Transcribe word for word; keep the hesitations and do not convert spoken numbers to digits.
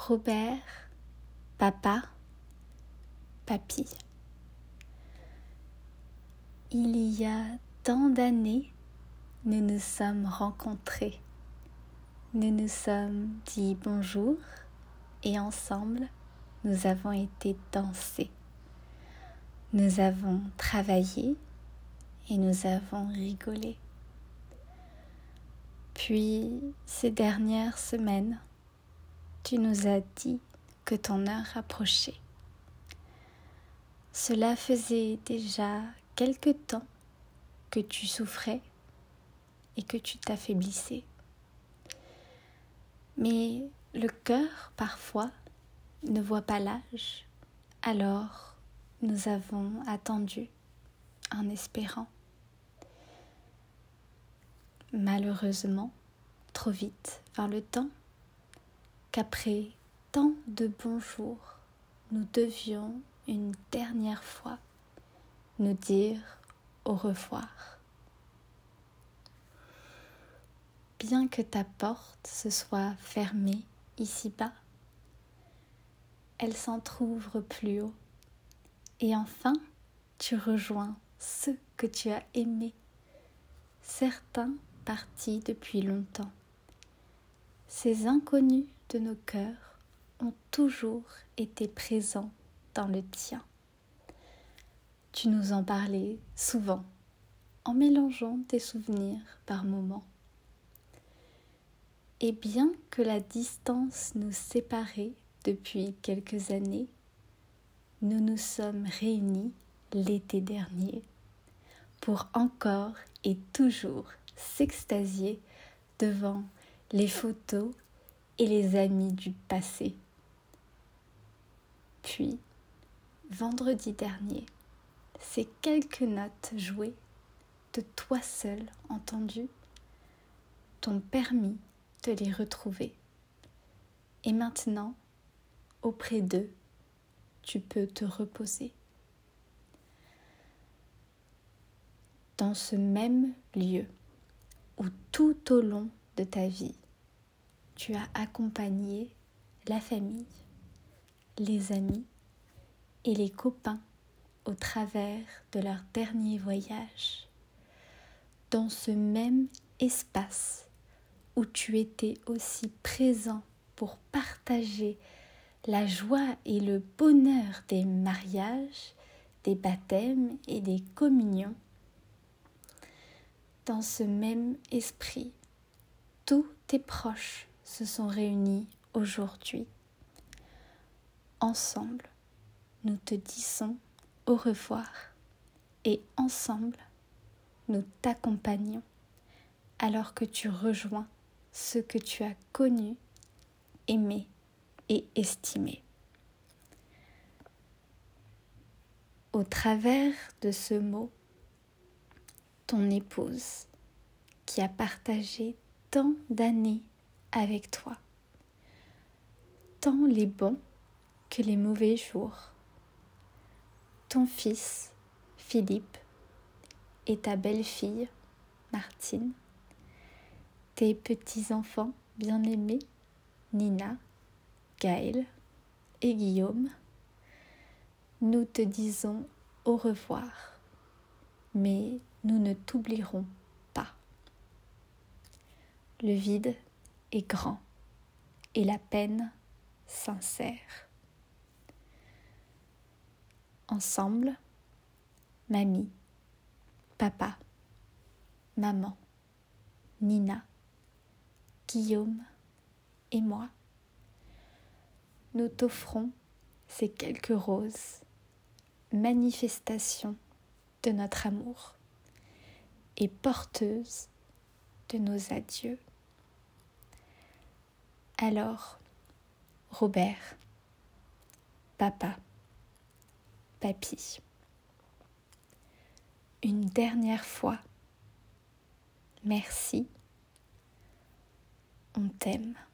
Robert, papa, papy. Il y a tant d'années, nous nous sommes rencontrés. Nous nous sommes dit bonjour et ensemble, nous avons été danser. Nous avons travaillé et nous avons rigolé. Puis, ces dernières semaines, tu nous as dit que ton heure approchait. Cela faisait déjà quelque temps que tu souffrais et que tu t'affaiblissais. Mais le cœur, parfois, ne voit pas l'âge, alors nous avons attendu en espérant. Malheureusement, trop vite vint le temps qu'après tant de bons jours, nous devions une dernière fois nous dire au revoir. Bien que ta porte se soit fermée ici-bas, elle s'entr'ouvre plus haut et enfin tu rejoins ceux que tu as aimés, certains partis depuis longtemps. Ces inconnus de nos cœurs ont toujours été présents dans le tien. Tu nous en parlais souvent, en mélangeant tes souvenirs par moments. Et bien que la distance nous séparait depuis quelques années, nous nous sommes réunis l'été dernier pour encore et toujours s'extasier devant les photos et les amis du passé. Puis, vendredi dernier, ces quelques notes jouées, de toi seul entendues, t'ont permis de les retrouver. Et maintenant, auprès d'eux, tu peux te reposer. Dans ce même lieu où tout au long de ta vie, tu as accompagné la famille, les amis et les copains au travers de leur dernier voyage. Dans ce même espace où tu étais aussi présent pour partager la joie et le bonheur des mariages, des baptêmes et des communions. Dans ce même esprit, tous tes proches se sont réunis aujourd'hui. Ensemble, nous te disons au revoir et ensemble, nous t'accompagnons alors que tu rejoins ce que tu as connu, aimé et estimé. Au travers de ce mot, ton épouse qui a partagé tant d'années avec toi, tant les bons que les mauvais jours, ton fils Philippe et ta belle-fille Martine, tes petits-enfants bien-aimés Nina, Gaël et Guillaume, nous te disons au revoir, mais nous ne t'oublierons pas. Le vide est grand et la peine sincère. Ensemble, mamie, papa, maman, Nina, Guillaume et moi, nous t'offrons ces quelques roses, manifestations de notre amour et porteuses de nos adieux. Alors, Robert, papa, papy, une dernière fois, merci, on t'aime.